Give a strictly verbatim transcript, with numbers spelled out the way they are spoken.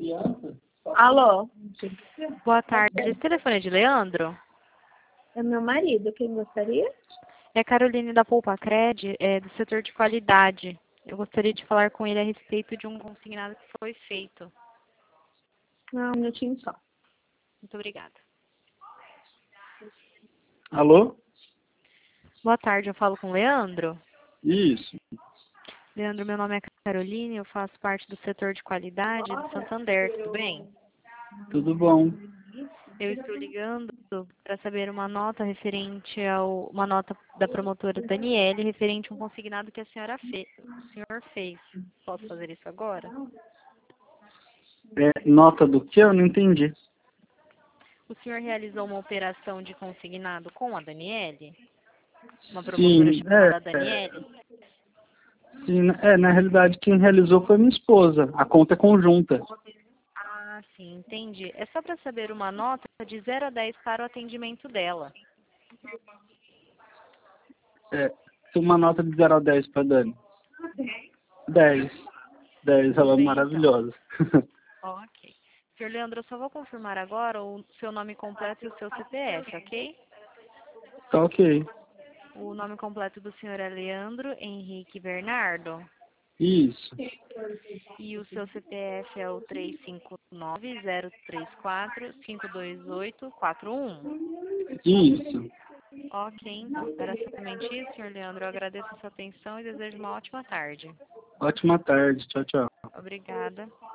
Alô? Boa tarde. Esse telefone é de Leandro? É meu marido. Quem gostaria? É a Caroline da Poupa-Cred, é do setor de qualidade. Eu gostaria de falar com ele a respeito de um consignado que foi feito. Ah, um minutinho só. Muito obrigada. Alô? Boa tarde, eu falo com o Leandro. Isso. Leandro, meu nome é Caroline, eu faço parte do setor de qualidade do Santander, tudo bem? Tudo bom? Eu estou ligando para saber uma nota referente ao uma nota da promotora Daniele referente a um consignado que a senhora fez. O senhor fez. Posso fazer isso agora? É, nota do que? Eu não entendi. O senhor realizou uma operação de consignado com a Daniele? Uma promotora Sim, chamada é, Daniele? sim, é, na realidade quem realizou foi minha esposa. A conta é conjunta. Ah, sim, entendi. É só para saber uma nota de zero a dez para o atendimento dela. É, uma nota de zero a dez para Dani. dez. dez, ela é Bem, então. maravilhosa. Ok. senhor Leandro, eu só vou confirmar agora o seu nome completo e o seu C P F, ok? Tá ok. O nome completo do senhor é Leandro Henrique Bernardo. Isso. E o seu C P F é o três cinco nove, zero três quatro, cinco dois oito, quatro um. Isso. Ok, então. Era somente isso, senhor Leandro. Eu agradeço a sua atenção e desejo uma ótima tarde. Ótima tarde. Tchau, tchau. Obrigada.